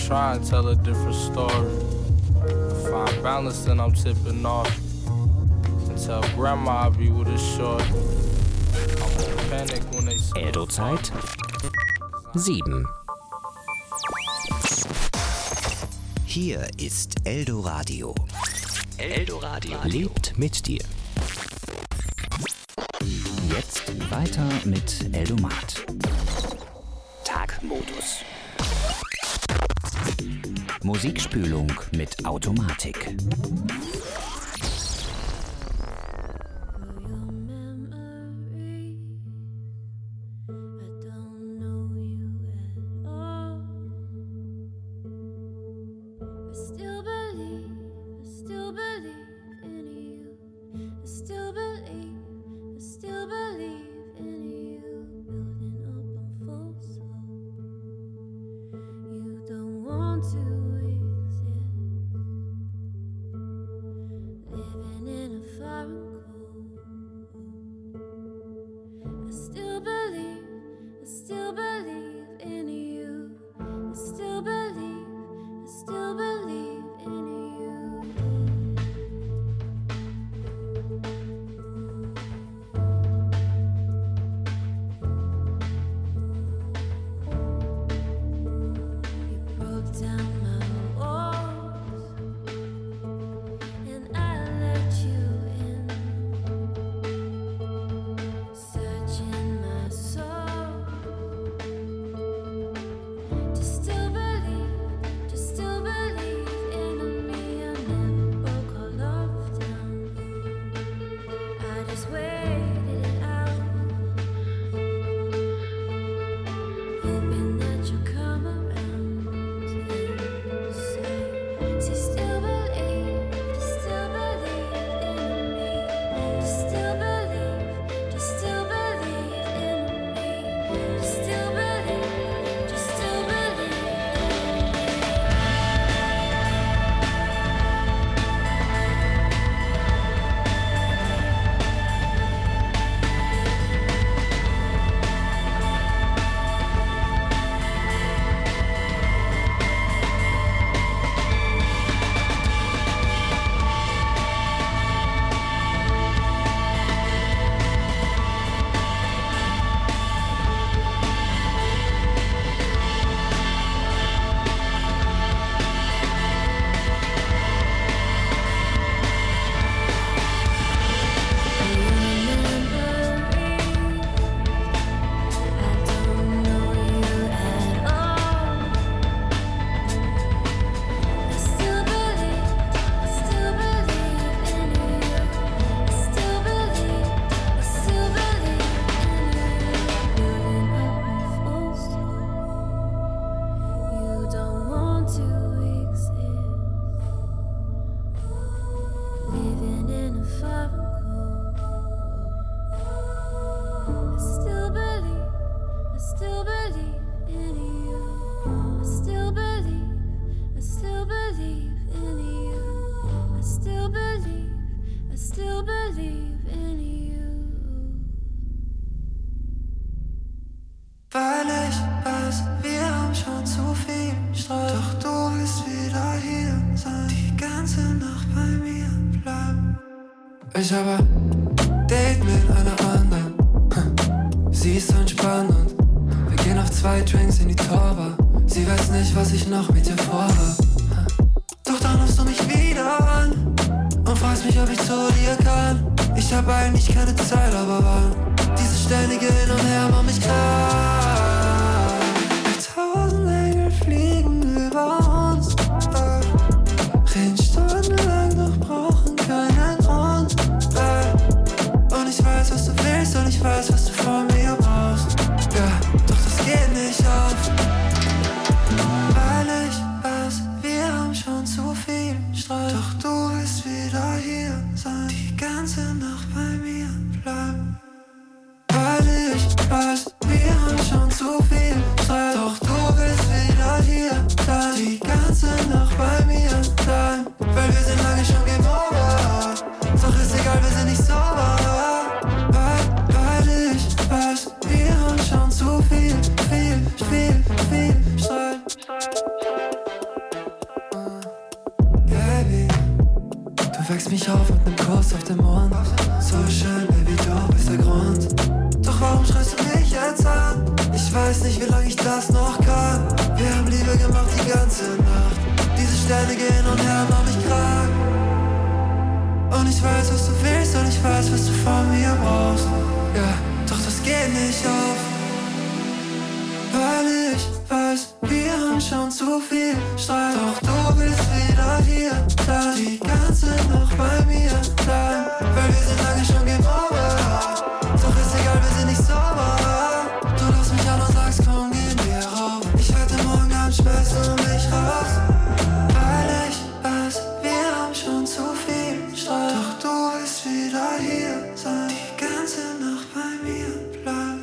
try and tell a different story. I find balance, then I'm tipping off. And tell grandma I'll be with a short. I won't panic when they say Eldo-Zeit 7. Hier ist Eldoradio. Eldoradio lebt mit dir. Jetzt weiter mit Eldomat. Tagmodus. Musikspülung mit Automatik. Ich habe ein Date mit einer anderen. Sie ist so entspannt und wir gehen auf 2 Drinks in die Torbar. Sie weiß nicht, was ich noch mit ihr vorhab. Doch dann rufst du mich wieder an und fragst mich, ob ich zu dir kann. Ich hab eigentlich keine Zeit, aber wann? Dieses ständige Hin und Her macht mich klar. 1000 Engel fliegen über uns, reden stundenlang, doch brauchen keinen Grund. Und ich weiß, was du willst und ich weiß, was du von mir brauchst. Ja, doch das geht nicht auf. Weil ich weiß, wir haben schon zu viel Streit. Doch du willst wieder hier sein, die ganze Nacht bei mir bleiben. Weil ich weiß, wir haben Weckst mich auf mit nem Kuss auf den Mund. So schön, Baby, du bist der Grund. Doch warum schreist du mich jetzt an? Ich weiß nicht, wie lange ich das noch kann. Wir haben Liebe gemacht die ganze Nacht. Diese Sterne gehen und her, mach mich krank. Und ich weiß, was du willst und ich weiß, was du von mir brauchst. Ja, doch das geht nicht auf. Weil ich weiß, wir haben schon zu viel Streit. Doch du bist wieder hier, dann die ganze Nacht bei mir bleiben. Weil wir sind lange schon Game Over. Doch ist egal, wir sind nicht sauber. Du lass mich an und sagst, komm, gehen wir rauf. Ich wette, morgen Abend schmeißt du mich raus. Weil ich weiß, wir haben schon zu viel Streit. Doch du willst wieder hier sein, die ganze Nacht bei mir bleiben.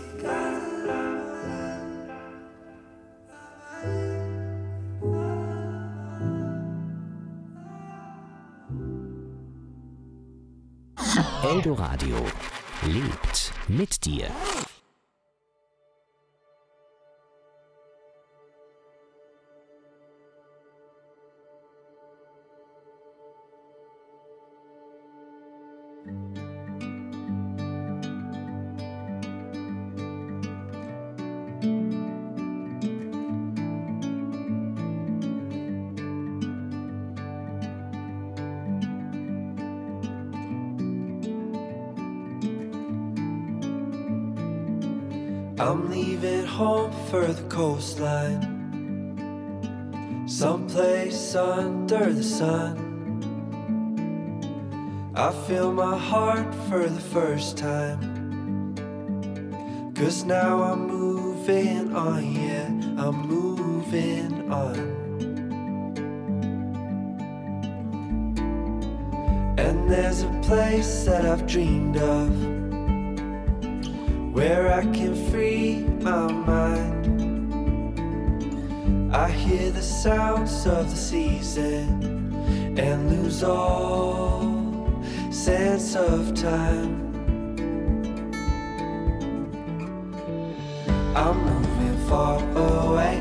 Eldoradio lebt mit dir. I'm leaving home for the coastline, someplace under the sun. I feel my heart for the first time, 'cause now I'm moving on, yeah, I'm moving on. And there's a place that I've dreamed of, where I can free my mind. I hear the sounds of the season and lose all sense of time. I'm moving far away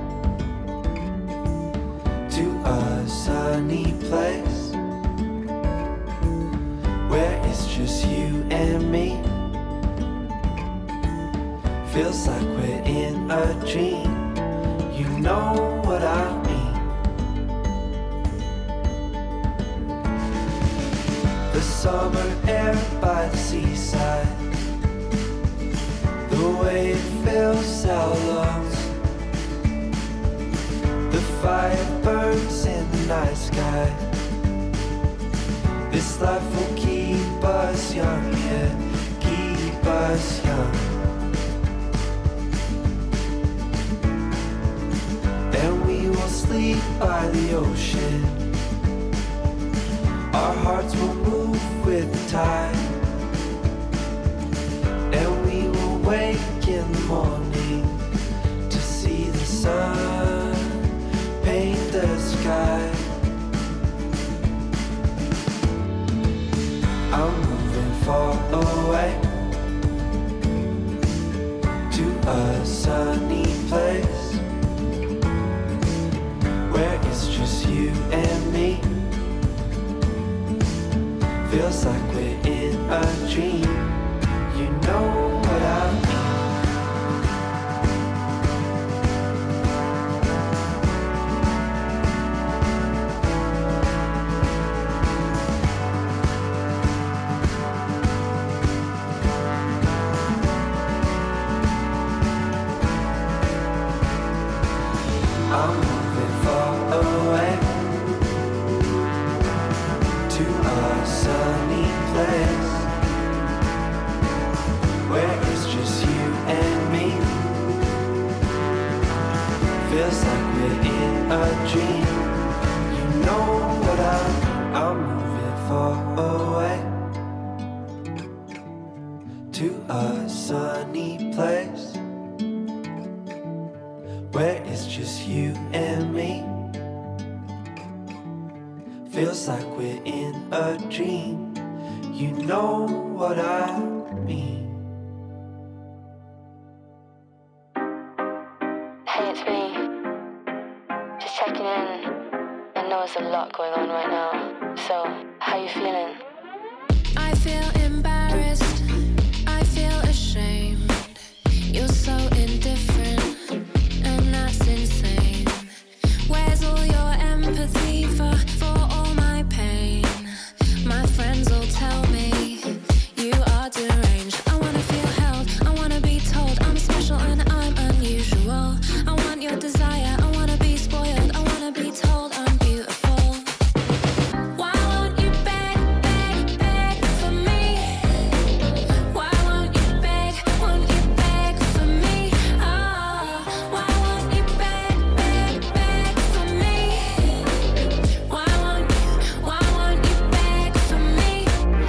to a sunny place where it's just you and me. Feels like we're in a dream, you know what I mean. The summer air by the seaside, the way it fills our lungs, the fire burns in the night sky. This life will keep us young, yeah, keep us young. Sleep by the ocean, our hearts will move with the tide, and we will wake in the morning to see the sun paint the sky. I'm moving far away to a sunny place where it's just you and me. Feels like we're in a dream, you know what I mean. I'm moving far away to a sunny place where it's just you and me. Feels like we're in a dream, you know what I mean. I'm moving far away to a sunny place where it's just you and me. Feels like we're in a dream, you know what I mean. Hey, it's me. Just checking in. I know know there's a lot going on right now. So, how you feeling? I feel embarrassed. I feel ashamed. You're so indifferent, and that's insane. Where's all your empathy for all my pain? My friends all tell me you are deranged. I wanna feel held, I wanna be told I'm special and I'm unusual. I want your desire, I wanna be spoiled, I wanna be told I'm beautiful. Why won't you beg, beg, beg for me? Why won't you beg for me? Oh, why won't you beg, beg, beg for me? Why won't you beg for me?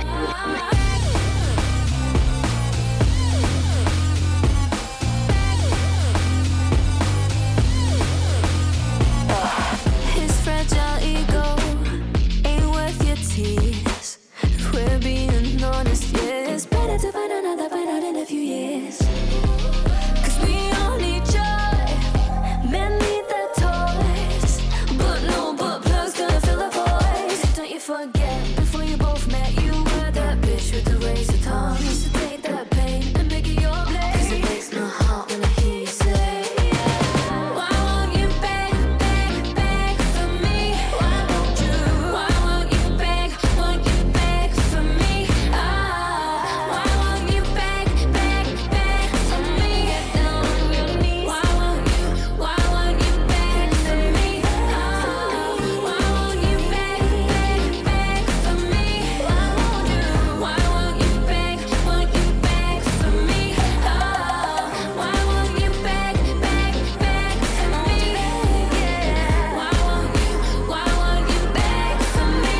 His fragile ego ain't worth your tears. If we're being honest, yeah, it's better to find another fight out in a few years. Cause we all need joy, men need their toys, but no butt plugs gonna fill the void. Don't you forget, before you both met, you were that bitch with the razor tongue. Used to take that pain and make it your blade. Cause it breaks my heart when I hear you say, why won't you beg, beg, beg for me? Why won't you beg for me? Ah, why won't you beg, beg, beg for me? Get down on your knees. Why won't you beg for me? Ah, why won't you beg, beg, beg for me? Why won't you beg for me? Ah, why won't you beg, beg, beg for me? Yeah. Why won't you beg for me?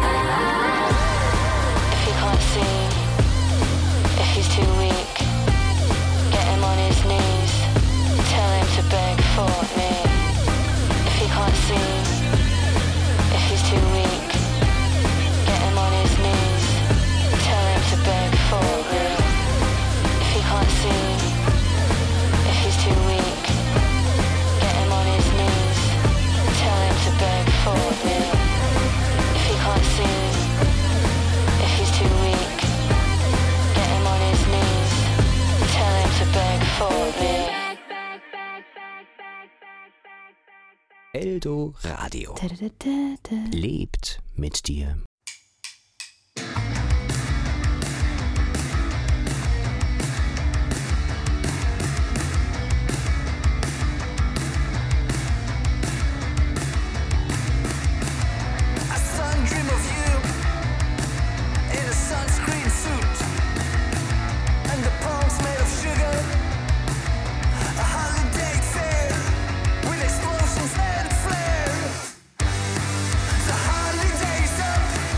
If he can't see, if he's too weak, get him on his knees. Tell him to beg for me. If he can't see, if he's too weak, get him on his knees. Tell him to beg for me. If he can't see, if he's too weak, get him on his knees. Tell him to beg for me. If he can't see, if he's too weak, get him on his knees. Tell him to beg for me. Eldo Radio. Lebt mit dir. A sun dream of you in a sunscreen suit, and the palms made of sugar. A holiday fair with explosions and flare. The holidays up.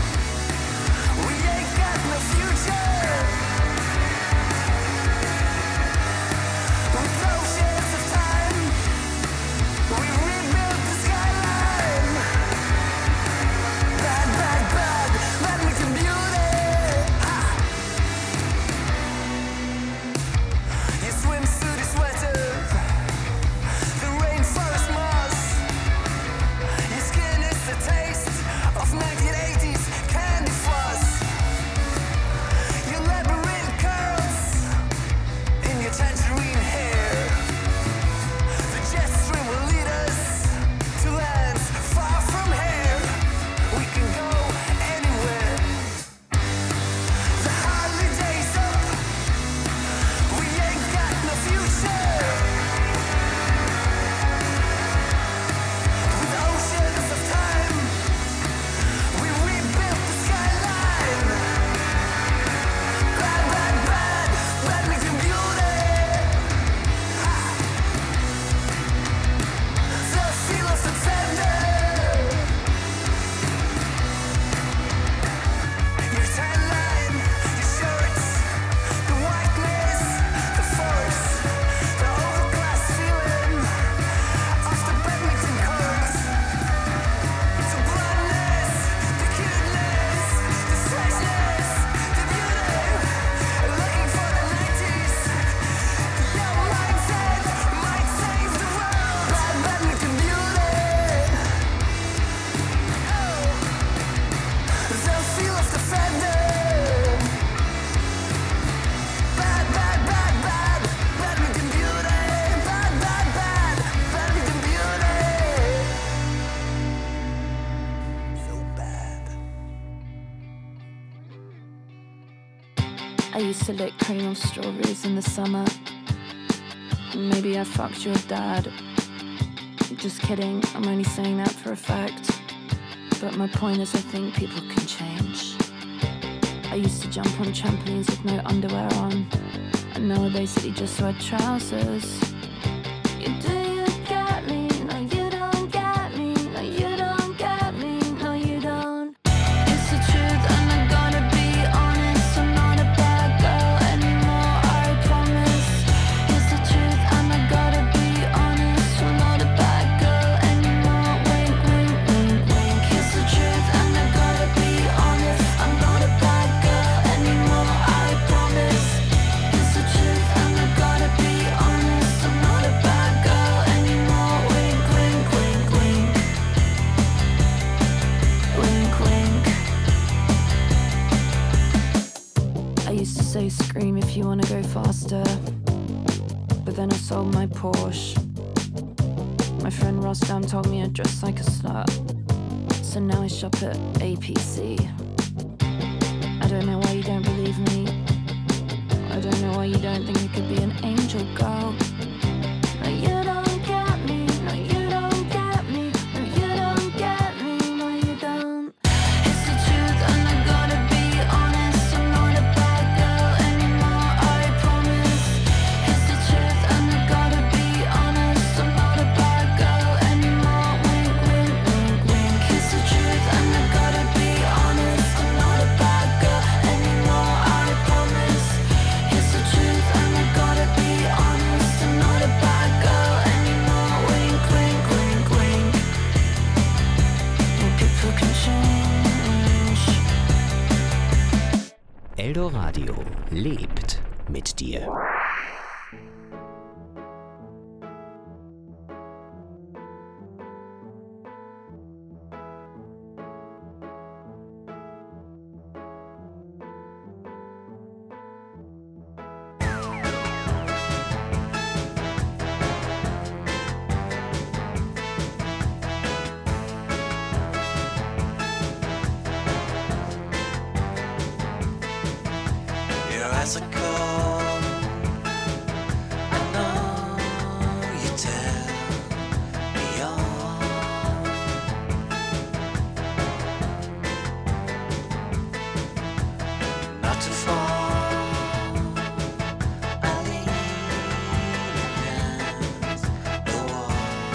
I used to lick cream of strawberries in the summer. Maybe I fucked your dad. Just kidding, I'm only saying that for a fact. But my point is I think people can change. I used to jump on trampolines with no underwear on, and now I basically just wear trousers. You do you get me? No, you don't get me. No, you don't get me. No, you don't. It's the truth and I gotta be honest. I'm not a bad girl anymore, I promise. It's the truth and I gotta be honest. I'm not a bad girl anymore. Wink, wink, wink, wink. It's the truth and I gotta be honest. I'm not a bad girl anymore, I promise. It's the truth and I gotta be honest. I'm not a bad girl anymore. Wink, wink, wink, wink. Wink, wink. I used to say scream if you wanna go faster, but then I sold my Porsche. My friend Rostam told me I dress like a slut, so now I shop at APC. I don't know why you don't believe me. I don't know why you don't think I could be an angel girl. No, you don't get me. No, you don't get me. No, you don't get me. No, you don't. It's the truth and I gotta be honest. I'm not a bad girl anymore, I promise. It's the truth and I gotta be honest. I'm not a bad girl anymore. Wink, wink, wink, wink. It's the truth and I gotta be honest. I'm not a bad girl anymore, I promise. It's the truth and I gotta be honest. I'm not a bad girl anymore. Wink, wink, wink, wink. Yeah, people can change. Eldoradio lebt mit dir. Your eyes are cold. I know you tell me all. Not to fall. I lean against the wall.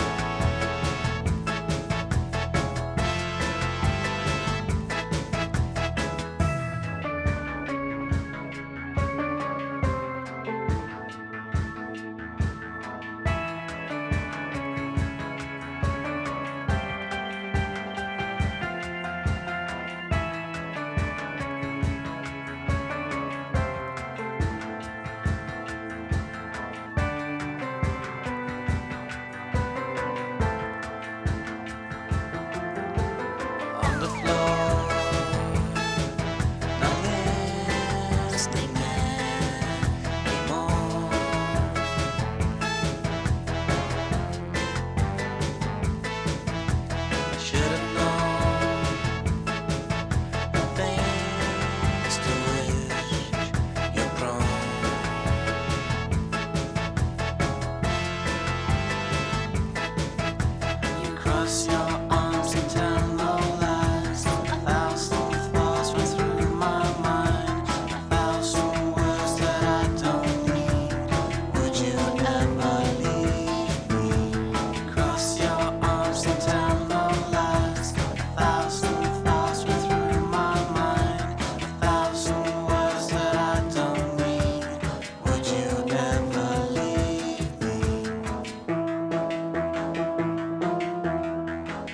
On the floor, not listening anymore. I should have known the things to which you're prone. You cross your arms and tell no lies. 1,000 thoughts run through my mind. 1,000 words that I don't need. Would you ever leave me? You cross your arms and tell no lies. 1,000 thoughts run through my mind. 1,000 words that I don't need. Would you ever leave me?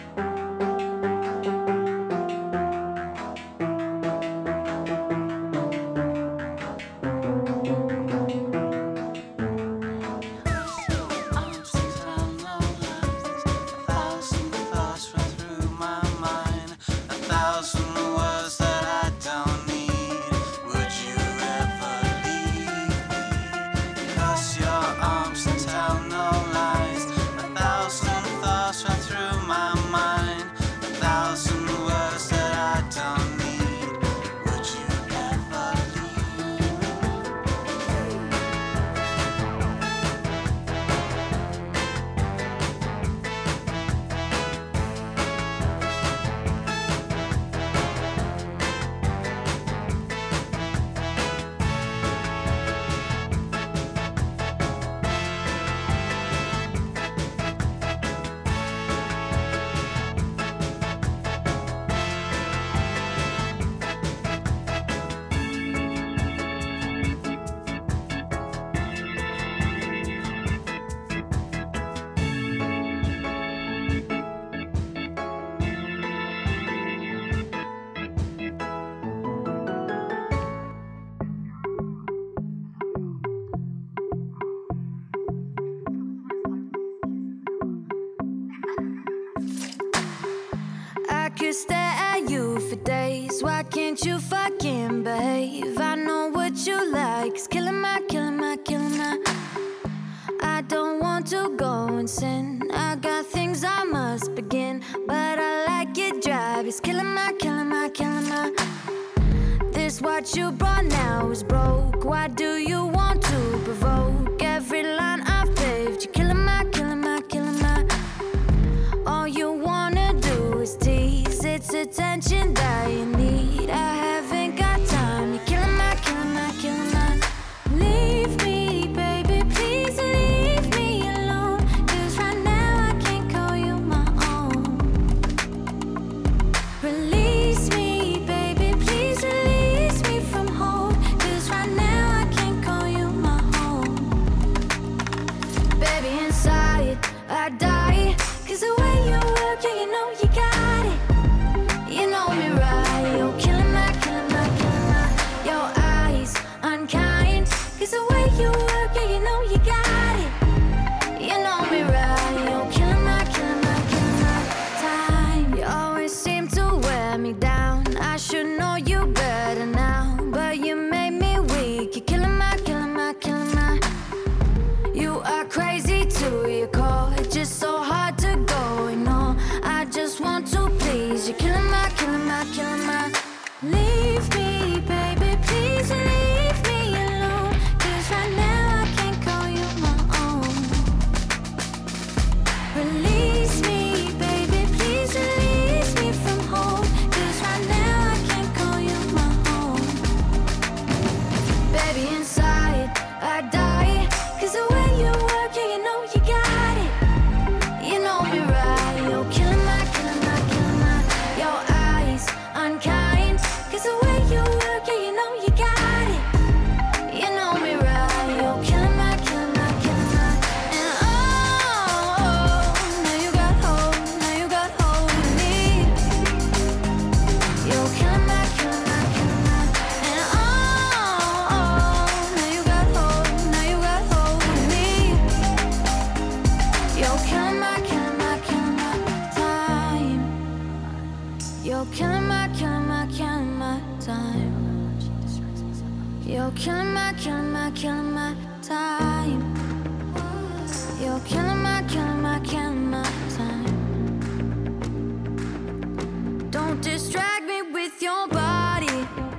could stare at you for days. Why can't you fucking behave? I know what you like. It's killing my. I don't want to go and sin. I got things I must begin, but I like it dry. It's killing my. This what you brought now is broke. Why do you want to provoke? Every line I've paved, you're killing my. All you wanna do is tease. It's attention that you need. I haven't got time. You're killing my. Leave me, baby, please leave me alone. 'Cause right now I can't call you my own. Release me, baby, please release me from home. 'Cause right now I can't call you my own. Baby, inside I die. 'Cause the way you work, yeah, you know you got it. You know me right. You're killing my. Your eyes unkind. 'Cause the way you work, yeah, you know you got it. You know me right. You're killing my. Time. You always seem to wear me down. I should know you better now, but you made me weak. You're killing my. You are crazy to your core. It's just so hard to go ignore. I just want to please. You're killing my. Leave me, baby, please leave me alone. 'Cause right now I can't call you my own. Release me, baby, please release me from home. 'Cause right now I can't call you my own. Baby, inside I die. 'Cause the way you work, yeah, you know you got it. You know me right. You're killing my. Your eyes unkind. 'Cause the way you work, yeah, you know you got it. You know me right. You're killing my. And oh, now you got hold of me. You're killing my. And oh, now you got hold of me. You're killing my time. You're killing my time. You're killing my time. You're killing my time. Don't distract me with your body.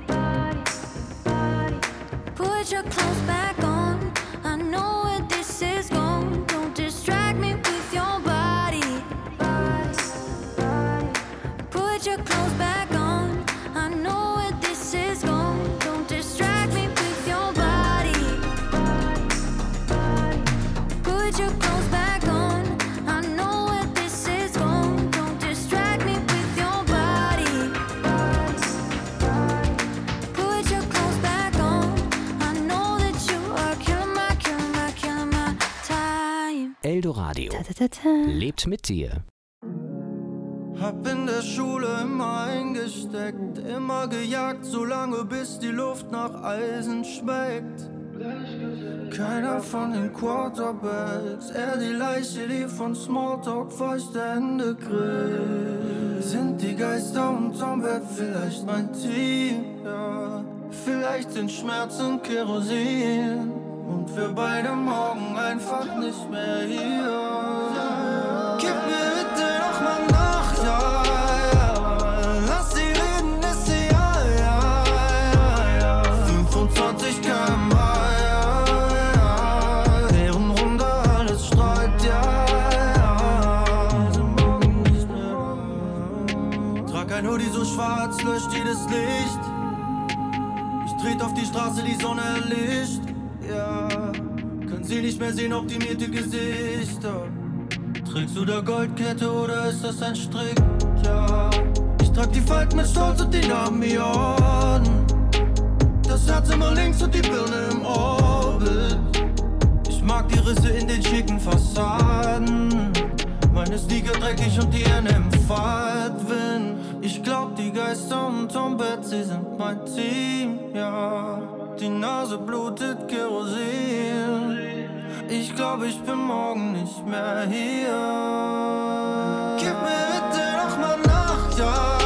Put your clothes back on. I know where this is going. Don't distract me with your body. Put your clothes back on. I know where this is going. Don't distract me with your body. Put your clothes back on. I know where this is going. Don't distract me with your body. Put your clothes back on. I know that you are killing my time. Eldoradio lebt mit dir. Hab in der Schule immer eingesteckt, immer gejagt, solange bis die Luft nach Eisen schmeckt. Keiner von den Quarterbacks, eher die Leiche, die von Smalltalk feuchte Hände grillt. Sind die Geister unterm Bett vielleicht mein Team? Ja, vielleicht sind Schmerzen Kerosin und wir beide morgen einfach nicht mehr hier. Gib mir bitte noch mal Nacht, ja. Lass sie reden, ist sie ja. 25 km/h, deren Runde alles streut, ja. Sind morgen nicht mehr da. Trag ein Hoodie so schwarz, löscht jedes Licht. Ich tret auf die Straße, die Sonne erlischt, ja. Können sie nicht mehr sehen, optimierte Gesichter. Trägst du da Goldkette oder ist das ein Strick? Ja, ich trag die Falten mit Stolz und die Namen Millionen. Das Herz immer links und die Birne im Orbit. Ich mag die Risse in den schicken Fassaden. Meine Sneaker dreckig und die Hände im Fahrtwind. Ich glaub, die Geister unterm Bett, sie sind mein Team, ja. Die Nase blutet Kerosin. Ich glaub, ich bin morgen nicht mehr hier. Gib mir bitte noch mal Nacht, ja.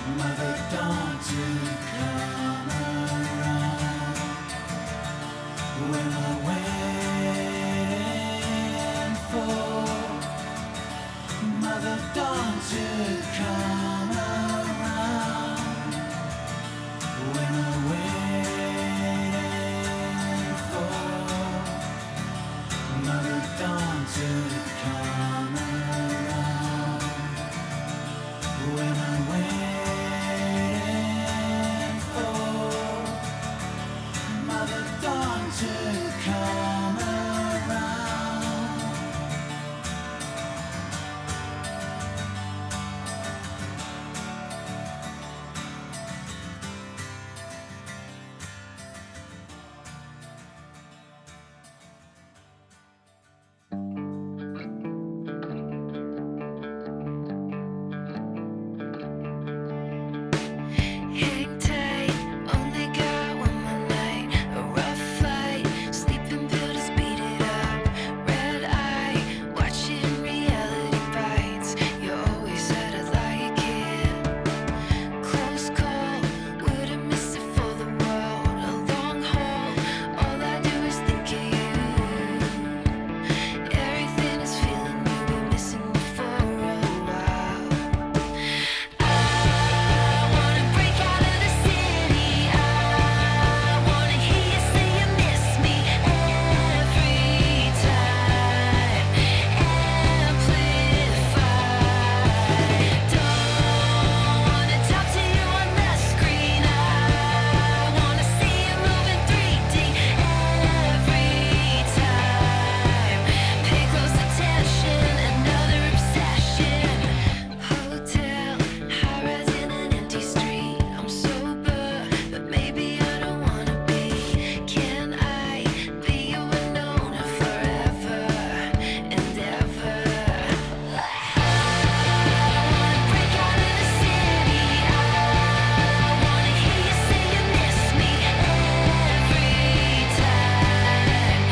Mother dawn to come around. What am I waiting for? Mother dawn to come around. What am I waiting for? Mother dawn to come around. What am I waiting for? Mother dawn to come around. Hang tight, only got one more night. A rough fight, sleeping pill to speed it up. Red eye, watching reality bites. You always said I'd like it. Close call, wouldn't miss it for the world. A long haul, all I do is think of you. Everything is feeling new, been missing you for a while. I wanna break out of the city. I wanna hear you say you miss me every time. Amplified. Don't wanna talk to you on the screen. I wanna see you moving 3D every time. Pay close attention, another obsession. Hotel, high-rise in an empty street. I'm sober, but maybe I don't wanna be. Can I be your Winona forever and ever? I wanna break out of the city. I wanna hear you say you miss me every time.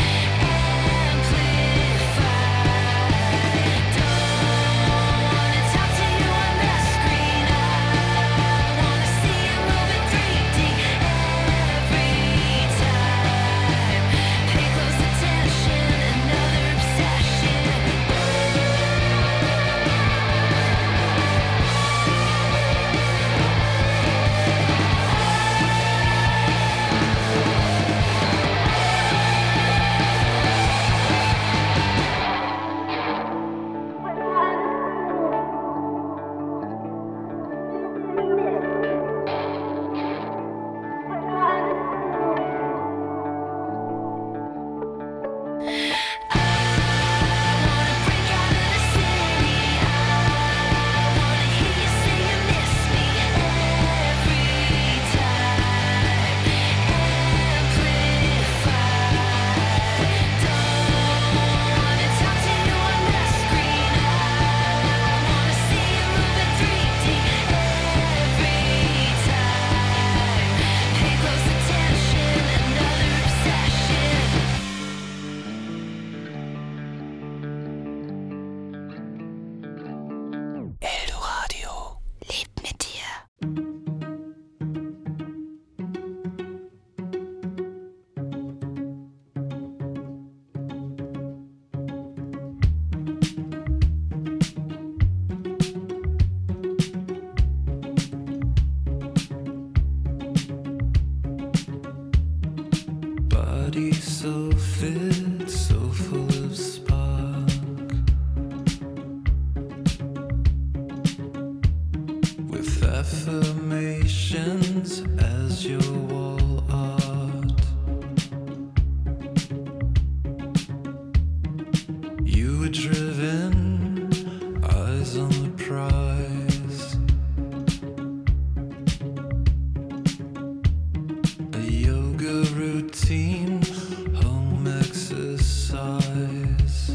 Amplified. Don't wanna talk to you on the screen. I wanna see you moving 3D every time. Pay close attention, another obsession. Wanna break out of the city. I wanna hear you say you miss me every time. Amplified. Don't wanna talk to you on the screen. I wanna see you moving 3D every time. Pay close attention, another obsession. Eldoradio. Lebt mit dir. Body so fit, so full of spark. With affirmations as your wall art. You were driven, eyes on the prize. A yoga routine, home exercise.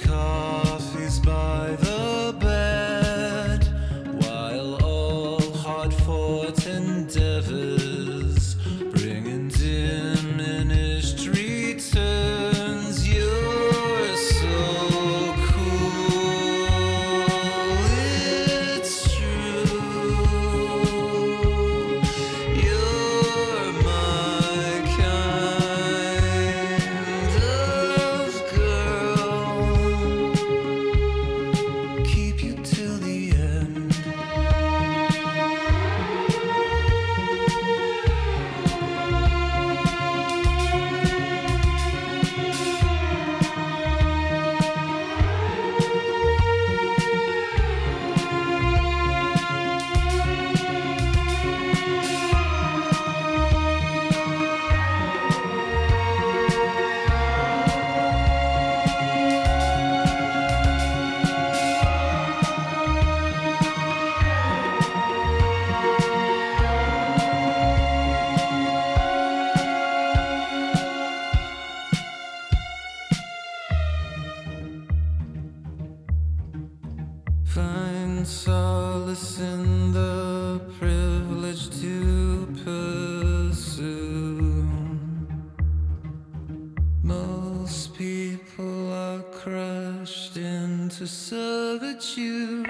coffees by the bed, while all hard-fought endeavors bring in diminished returns. You're so cool, it's true. You're my kind of girl. Keep you till the end. Find solace in the privilege to pursue. Most people are crushed into servitude.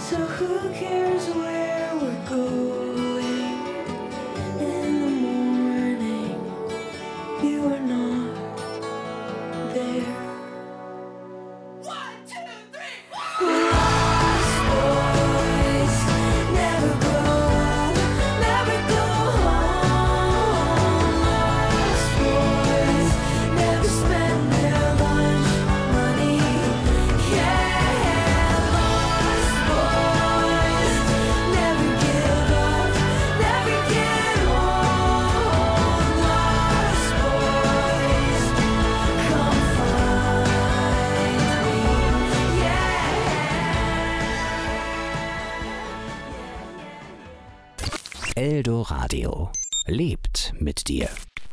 So who cares where we're going? In the morning, you are not there. 1, 2, 3, 4. Lost boys never go home. Lost boys never spend their lunch money. Yeah, lost boys never give up, never get old. Lost boys, come find me. Yeah. Eldoradio lebt mit dir.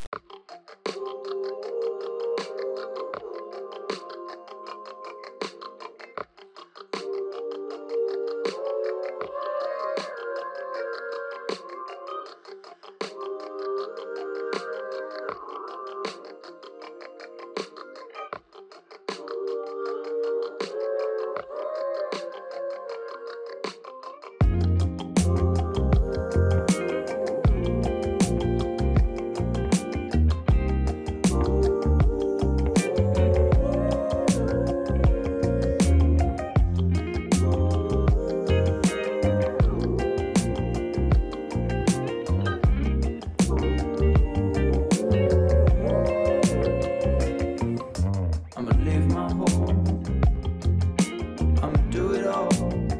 I'ma leave my home, I'ma do it all.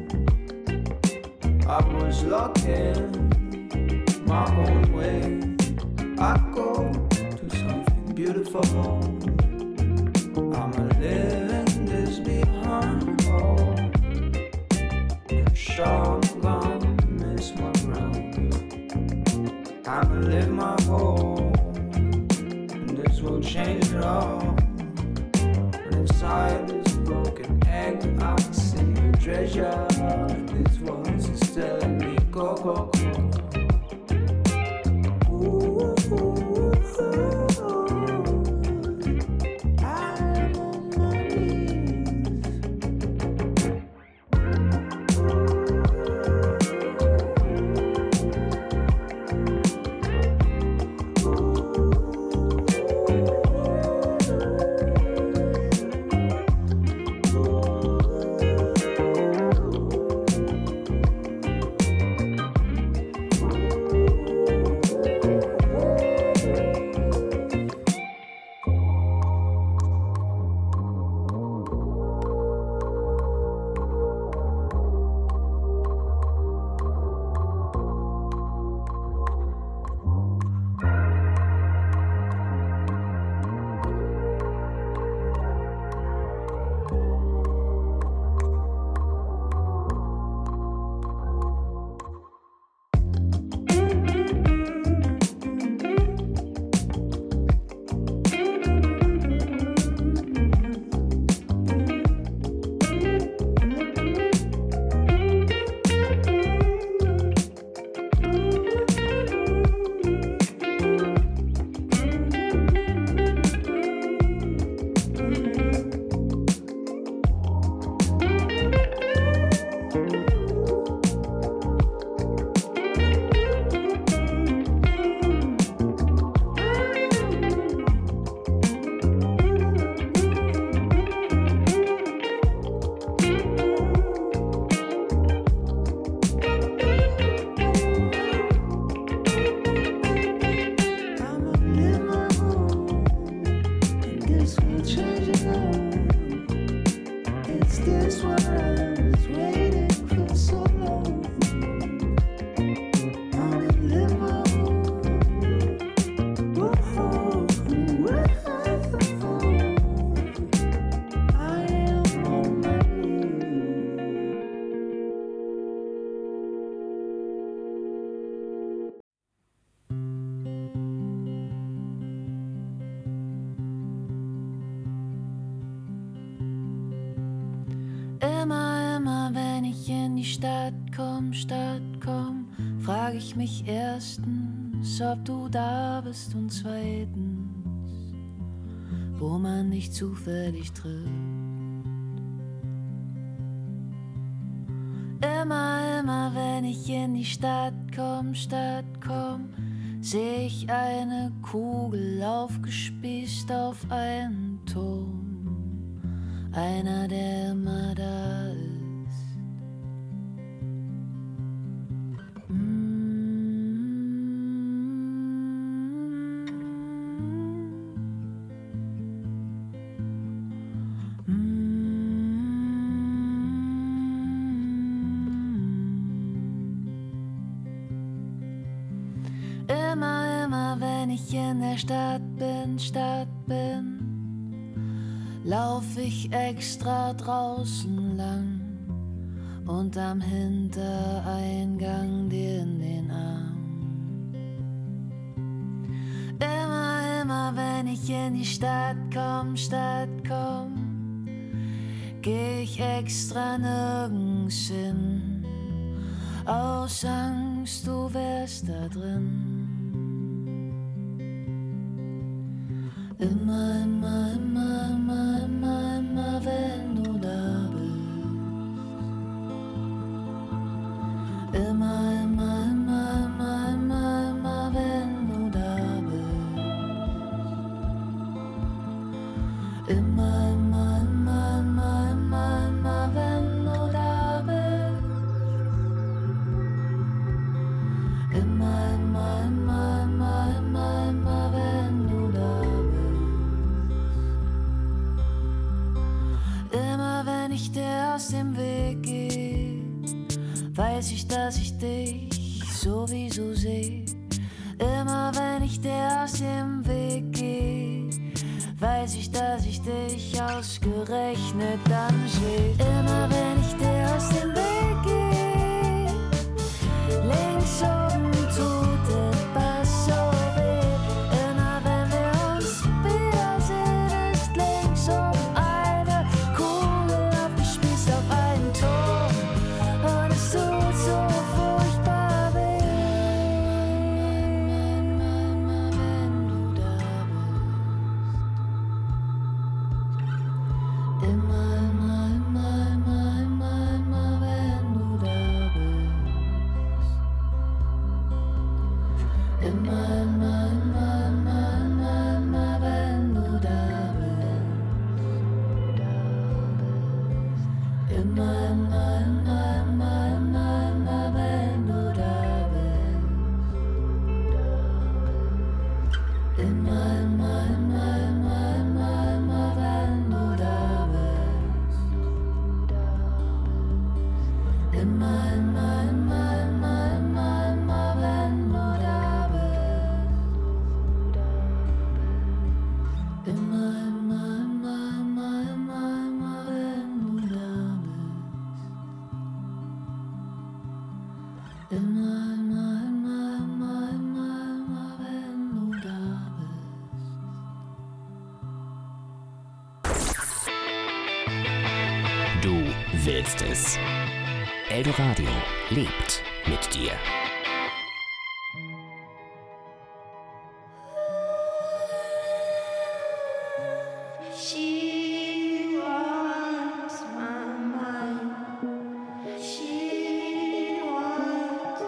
I was locked in my own way. I go to something beautiful. I'ma live in this behind all. Sure, I'm gonna miss my ground. I'ma live my home, and this will change it all. Inside this broken egg, I see the treasure. This voice is telling me go, go, go. Ooh, I'm on my knees. Stadt komm, frag ich mich erstens, ob du da bist und zweitens, wo man dich zufällig trifft. Immer, wenn ich in die Stadt komm, seh ich eine Kugel aufgespießt auf einen Turm. Einer, der immer da ist. Immer, wenn ich in der Stadt bin, lauf ich extra draußen lang und am Hintereingang dir in den Arm. Immer, wenn ich in die Stadt komm, geh ich extra nirgends hin, aus Angst, du wärst da drin. Immer, wenn du da bist. Immer, wenn du da bist. Immer, wenn du da bist. Immer, wenn du da bist. Immer wenn ich dir aus dem Weg gehe, weiß ich, dass ich dich sowieso sehe. Immer wenn ich dir aus dem Weg gehe, weiß ich, dass ich dich ausgerechnet dann sehe. Immer wenn ich dir aus dem Weg gehe, links oben tut etwas so weh. Immer wenn wir uns wiedersehen, ist links oben eine Kugel aufgespießt auf einen Turm. Und es tut so furchtbar weh. Wenn du da bist. Immer, wenn du da bist. Immer, wenn du da bist. Immer, wenn du da bist. Immer, wenn du da bist. Immer, wenn du da bist. Immer, wenn du da bist. Immer, wenn du da bist. Du willst es. Eldoradio lebt mit dir. She wants my mind. She wants.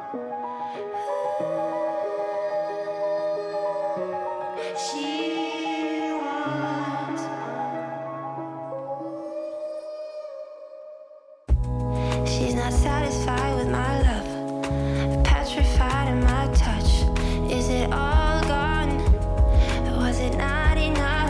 She wants. She's not satisfied with my love, petrified in my touch. Is it all gone? Was it not enough?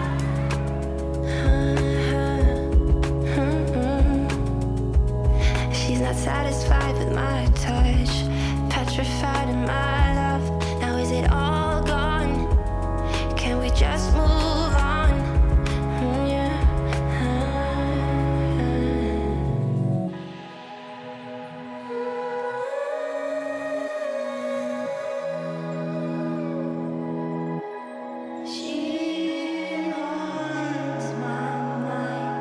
She's not satisfied with my touch, petrified in my love. Now is it all gone? Can we just move on? Yeah. She wants my mind.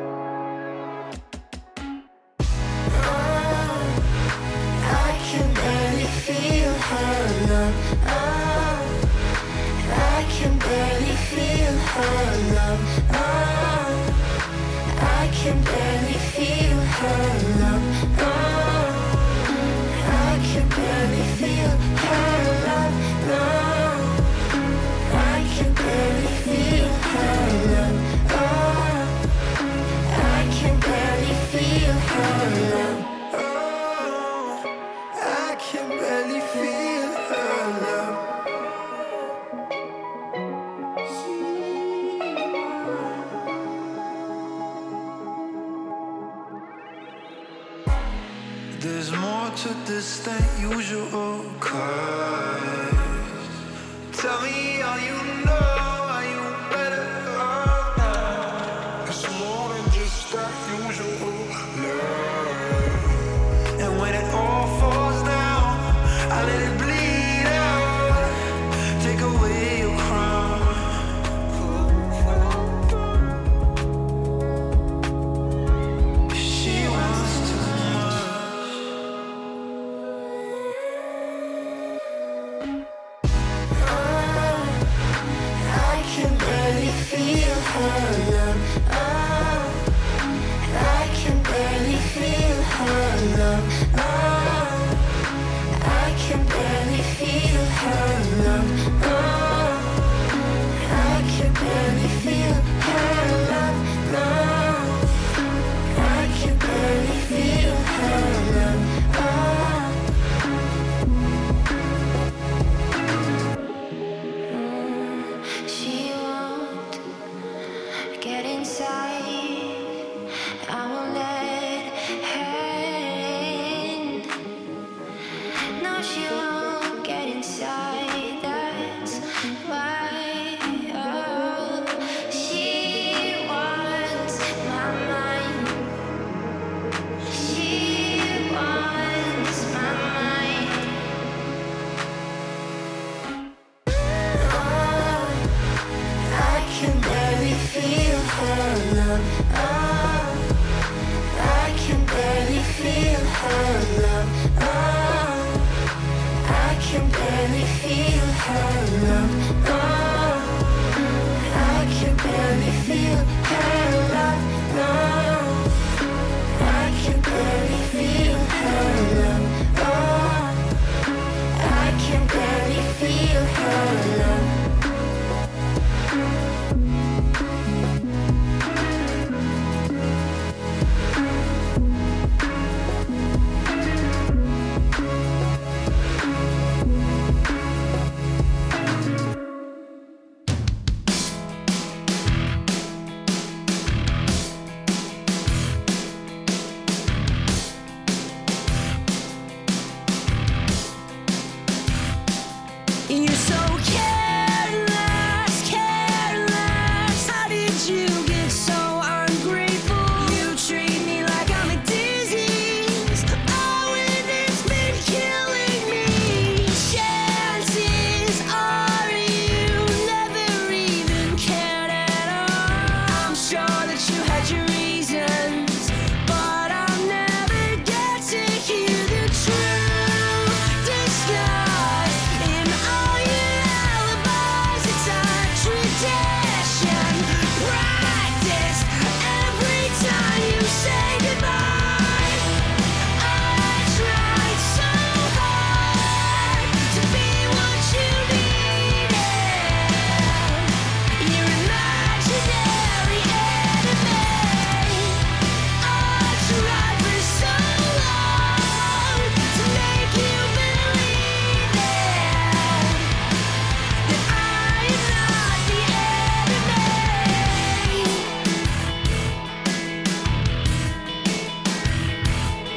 I can barely feel her love. I can barely feel There's more to this than usual, 'cause tell me how you know, are you better off now? It's more than just that usual love. And when it all falls down, I let it bleed out. Take away your crown. She wants too much. I can barely feel her love. I can barely feel her love. I can barely feel her love. I can barely feel her love. I can barely feel her love. She won't get inside. I won't let her in. No, she won't get inside. That's why. Oh, she wants my mind. She wants my mind. Oh, I can barely feel her love. Oh, I can barely feel her love. Oh, I can barely feel her love. Oh, I can barely feel